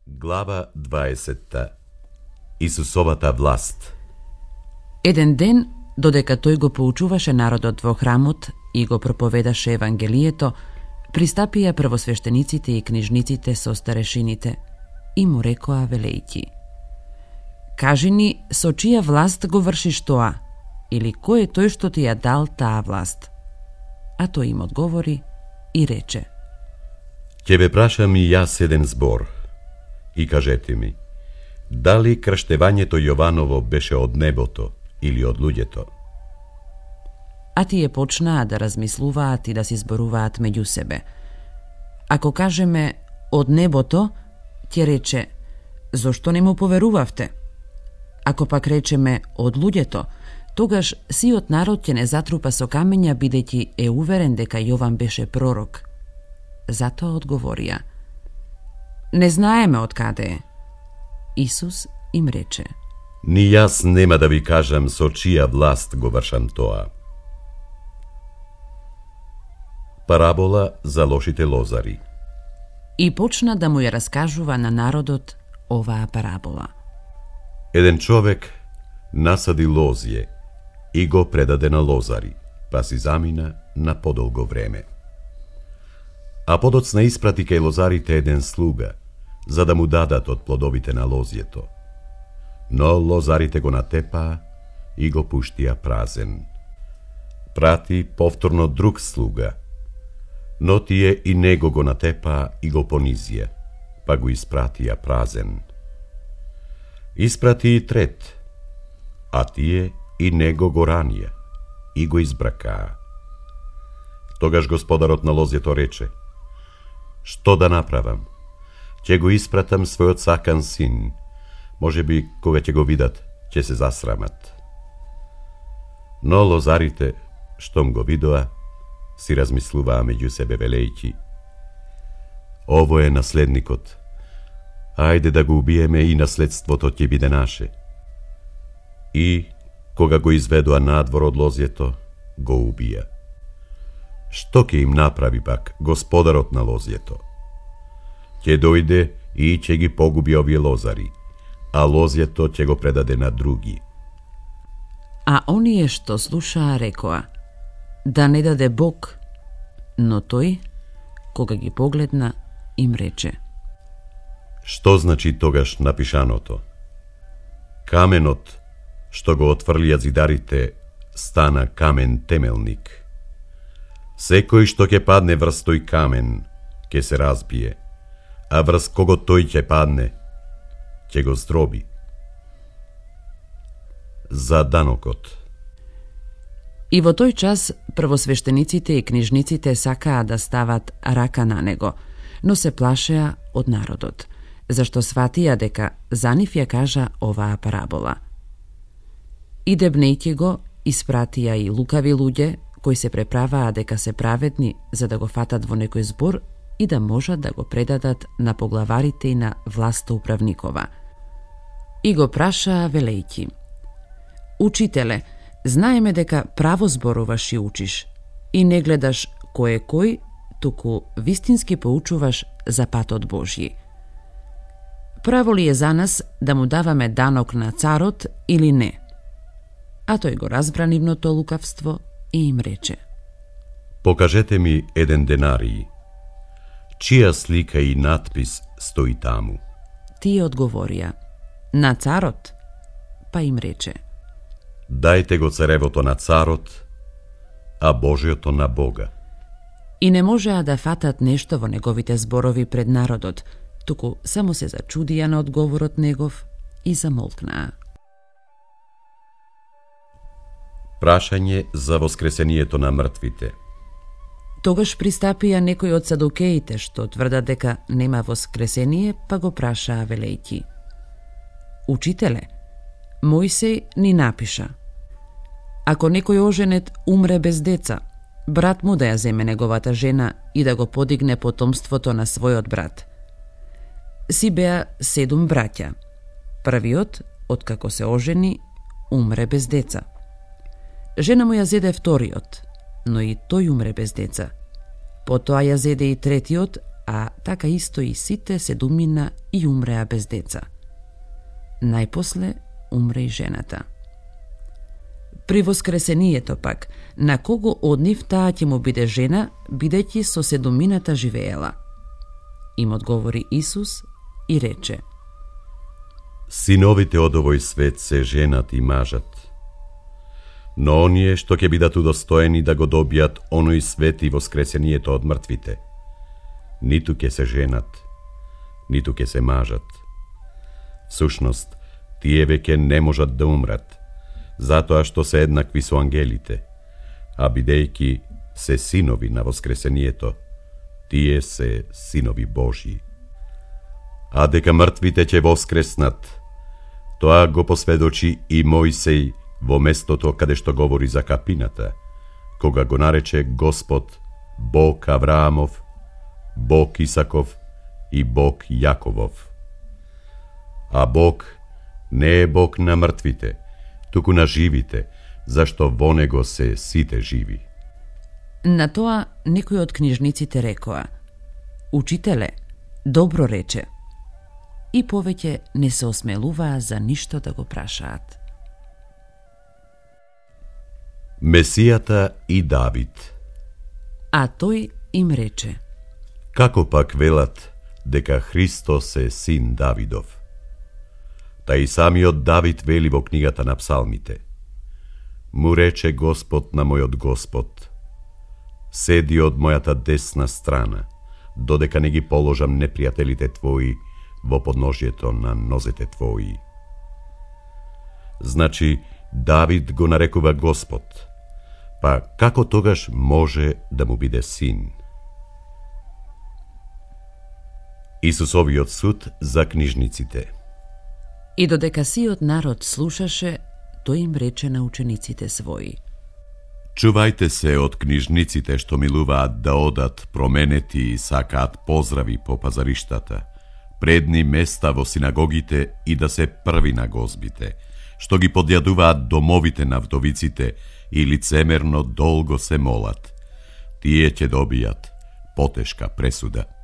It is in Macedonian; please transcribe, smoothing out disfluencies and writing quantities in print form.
Глава 20. Исусовата власт. Еден ден, додека тој го поучуваше народот во храмот и го проповедаше Евангелието, пристапија првосвештениците и книжниците со старешините и му рекоа велејќи: Кажи ни, со чија власт го вршиш тоа, или кој е тој што ти ја дал таа власт? А тој им одговори и рече: Ќе ве прашам и јас еден збор, и кажете ми, дали крштевањето Јованово беше од небото или од луѓето? А тие почнаа да размислуваат и да си зборуваат меѓу себе. Ако кажеме од небото, ќе рече: зошто не му поверувавте? Ако пак речеме од луѓето, тогаш сиот народ ќе не затрупа со камења, бидејќи е уверен дека Јован беше пророк. Затоа одговорија: Не знаеме од каде е. Исус им рече: Ни јас нема да ви кажам со чија власт го вршам тоа. Парабола за лошите лозари. И почна да му ја раскажува на народот оваа парабола. Еден човек насади лозје и го предаде на лозари, па си замина на подолго време. А подоцна испрати кај лозарите еден слуга, за да му дадат од плодовите на лозјето. Но лозарите го натепаа и го пуштија празен. Прати повторно друг слуга, но тие и него го натепаа и го понизија, па го испратија празен. Испрати и трет, а тие и него го ранија и го избракаа. Тогаш господарот на лозјето рече: Што да направам? Ќе го испратам својот сакан син. Може би, кога ќе го видат, ќе се засрамат. Но лозарите, штом го видоа, си размислуваа меѓу себе велејќи: Ово е наследникот. Ајде да го убиеме и наследството ќе биде наше. И, кога го изведоа надвор од лозјето, го убија. Што ќе им направи пак господарот на лозјето? Ќе дојде и ќе ги погуби овие лозари, а лозјето ќе го предаде на други. А оние што слушаа рекоа: Да не даде Бог. Но тој, кога ги погледна, им рече: Што значи тогаш напишаното? Каменот, што го отфрлија зидарите, стана камен темелник. Секој што ќе падне врз тој камен, ќе се разбие, а врз кого тој ќе падне, ќе го здроби. За данокот. И во тој час првосвештениците и книжниците сакаа да стават рака на него, но се плашеа од народот, зашто сватија дека за нив ја кажа оваа парабола. И дебнејќи го, испратија и лукави луѓе, кои се преправаа дека се праведни за да го фатат во некој збор и да можат да го предадат на поглаварите и на властоуправникова. И го прашаа велејќи: Учителе, знаеме дека право зборуваш и учиш, и не гледаш кој е кој, туку вистински поучуваш за патот Божји. Право ли е за нас да му даваме данок на царот или не? А тој го разбра нивното лукавство и им рече: Покажете ми еден денарий. Чија слика и надпис стои таму? Тие одговорија: На царот. Па им рече: Дајте го царевото на царот, а Божиото на Бога. И не можеа да фатат нешто во неговите зборови пред народот, туку само се зачудија на одговорот негов и замолкнаа. Прашање за воскресението на мртвите. Тогаш пристапија некои од садукеите што тврдат дека нема воскресение, па го прашаа велејќи: Учителе, Мојсей ни напиша: Ако некој оженет умре без деца, брат му да ја земе неговата жена и да го подигне потомството на својот брат. Си беа 7 браќа. Првиот, откако се ожени, умре без деца. Жена му ја зеде вториот, но и тој умре без деца. Потоа ја зеде и третиот, a така исто и сите се думина и умреа без деца. Најпосле умре и жената. При воскресението пак, на кого од нив таа ќе му биде жена, бидејќи со седумината живеела? Им одговори Исус и рече: Синовите од овој свет се женат и мажат, но оние што ќе бидат удостоени да го добијат оној свет и воскресението од мртвите, ниту ќе се женат, ниту ќе се мажат. Всушност, тие веќе не можат да умрат, затоа што се еднакви со ангелите, а бидејќи се синови на воскресението, тие се синови Божји. А дека мртвите ќе воскреснат, тоа го посведочи и Мојсей во местото каде што говори за капината, кога го нарече Господ Бог Авраамов, Бог Исаков и Бог Јаковов. А Бог не е Бог на мртвите, туку на живите, зашто во него се сите живи. На тоа некои од книжниците рекоа: Учителе, добро рече. И повеќе не се осмелуваа за ништо да го прашаат. Месијата и Давид. А тој им рече: Како пак велат дека Христос е син Давидов? Та и самиот Давид вели во книгата на псалмите: Му рече Господ на мојот Господ: Седи од мојата десна страна, додека не ги положам непријателите твои во подножјето на нозете твои. Значи, Давид го нарекува Господ, па како тогаш може да му биде син? Исусовиот суд за книжниците. И додека сиот народ слушаше, тој им рече на учениците своји: Чувајте се од книжниците што милуваат да одат променети и сакаат поздрави по пазариштата, предни места во синагогите и да се први на гозбите, што ги подјадуваат домовите на вдовиците и лицемерно долго се молат. Тие ќе добијат потешка пресуда.